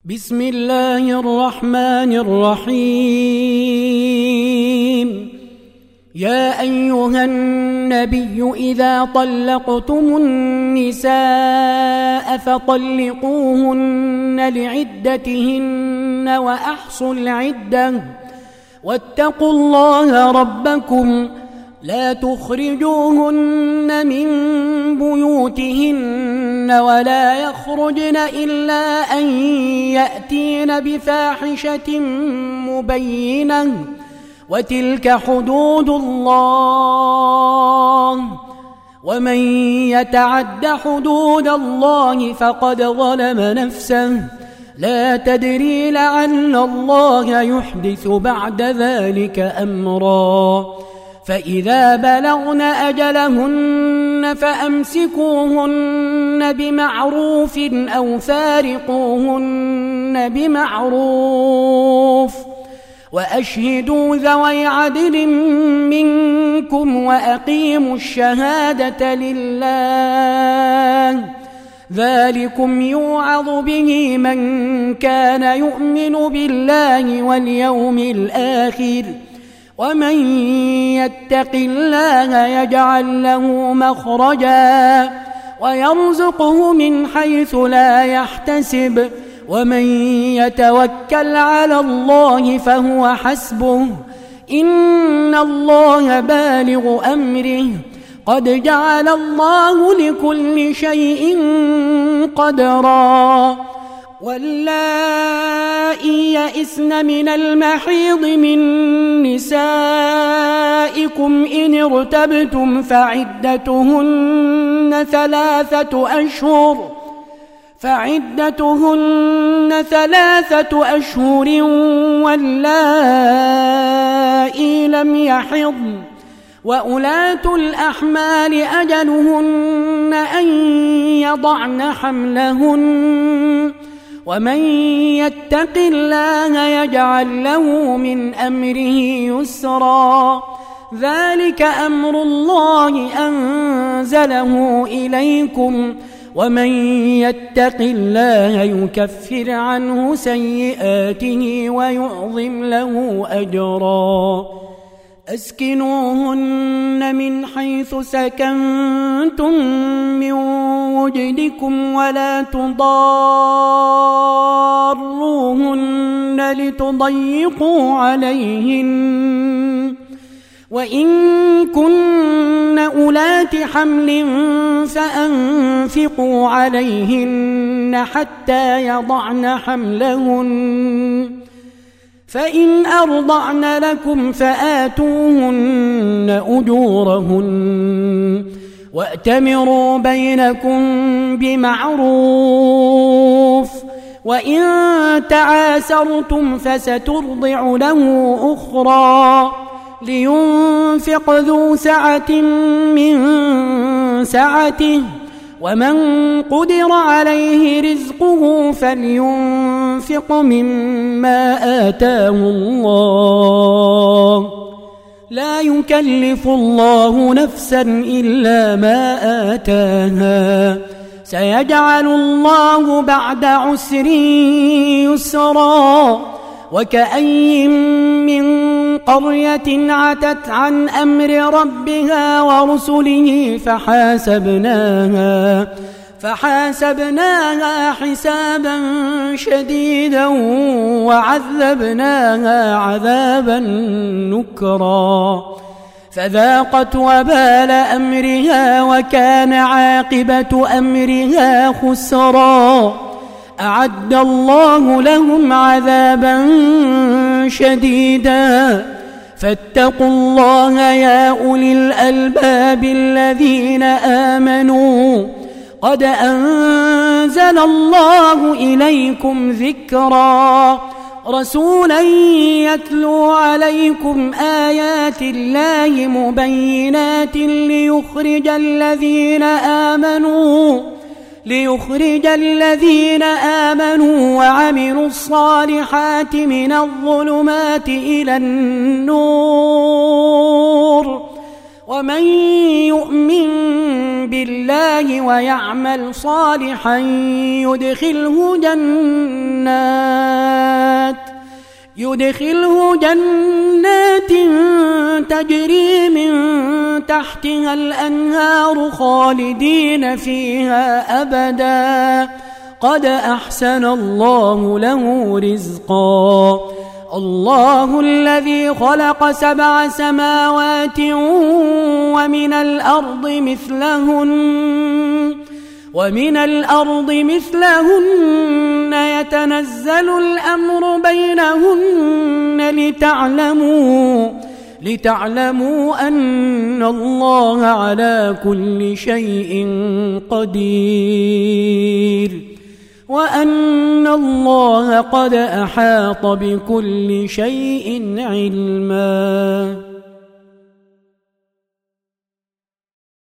بسم الله الرحمن الرحيم. يا أيها النبي إذا طلقتم النساء فطلقوهن لعدتهن وأحصوا العدة واتقوا الله ربكم لا تخرجوهن من بيوتهن ولا يخرجن إلا أن يأتين بفاحشة مبينة وتلك حدود الله ومن يتعد حدود الله فقد ظلم نفسه لا تدري لعل الله يحدث بعد ذلك أمرا. فإذا بلغن أجلهن فأمسكوهن بمعروف أو فارقوهن بمعروف وأشهدوا ذوي عدل منكم وأقيموا الشهادة لله ذلكم يوعظ به من كان يؤمن بالله واليوم الآخر ومن يتق الله يجعل له مخرجا ويرزقه من حيث لا يحتسب ومن يتوكل على الله فهو حسبه إن الله بالغ أمره قد جعل الله لكل شيء قدرا. واللائي يئسن من المحيض من نسائكم إن ارتبتم فعدتهن ثلاثة أشهر واللائي لم يحضن وأولاة الأحمال أجلهن أن يضعن حملهن ومن يتق الله يجعل له من أمره يسرا ذلك أمر الله أنزله إليكم ومن يتق الله يكفر عنه سيئاته ويعظم له أجرا. أسكنوهن من حيث سكنتم من وجدكم ولا تضاروهن لتضيقوا عليهن وإن كن أولات حمل فأنفقوا عليهن حتى يضعن حملهن فإن أرضعن لكم فآتوهن أجورهن وأتمروا بينكم بمعروف وإن تعاسرتم فسترضع له أخرى لينفق ذو سعة من سعته ومن قدر عليه رزقه فلينفق مما آتاه الله لا يكلف الله نفسا إلا ما آتاها سيجعل الله بعد عسر يسرا. وكأي من قرية عتت عن أمر ربها ورسله فحاسبناها حسابا شديدا وعذبناها عذابا نكرا فذاقت وبال أمرها وكان عاقبة أمرها خسرا. أعد الله لهم عذابا شديدا فاتقوا الله يا أولي الألباب الذين آمنوا قد أنزل الله إليكم ذكرا رسولا يتلو عليكم آيات الله مبينات ليخرج الذين آمنوا وعملوا الصالحات من الظلمات إلى النور ومن يؤمن بالله ويعمل صالحا يدخله جنات تجري من تحتها الأنهار خالدين فيها أبدا قد أحسن الله له رزقا الله الذي خلق 7 سماوات ومن الأرض مثلهن يتنزل الأمر بينهن لتعلموا أن الله على كل شيء قدير وأن الله قد أحاط بكل شيء علما.